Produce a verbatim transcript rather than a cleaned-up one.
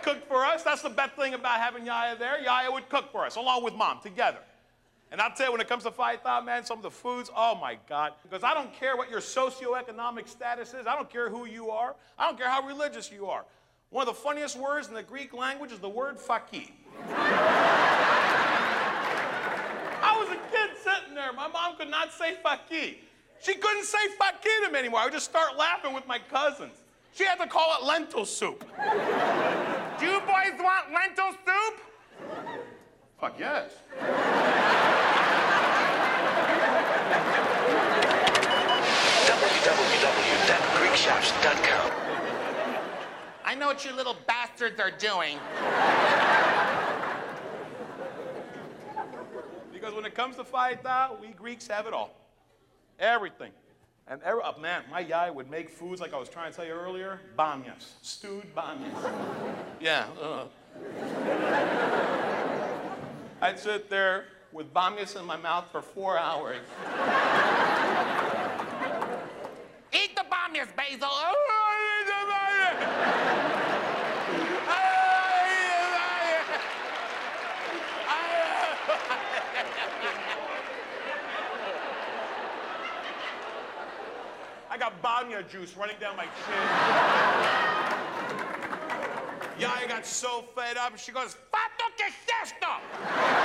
cooked for us. That's the best thing about having Yaya there. Yaya would cook for us, along with Mom, together. And I'll tell you, when it comes to Faita, man, some of the foods, oh my God. Because I don't care what your socioeconomic status is. I don't care who you are. I don't care how religious you are. One of the funniest words in the Greek language is the word faki. I was a kid sitting there. My mom could not say faki. She couldn't say faki to me anymore. I would just start laughing with my cousins. She had to call it lentil soup. Do you boys want lentil soup? Fuck yes. w w w dot greek chefs dot com. I know what you little bastards are doing. Because when it comes to Faita, we Greeks have it all. Everything. And every, oh man, my yaya would make foods like I was trying to tell you earlier. Bamyas. Stewed bamyas. Yeah. Uh. I'd sit there with bamyas in my mouth for four hours. Eat the bamyas, Basil. I got bamya juice running down my chin. Yaya got so fed up, she goes, "Fato que es esto?"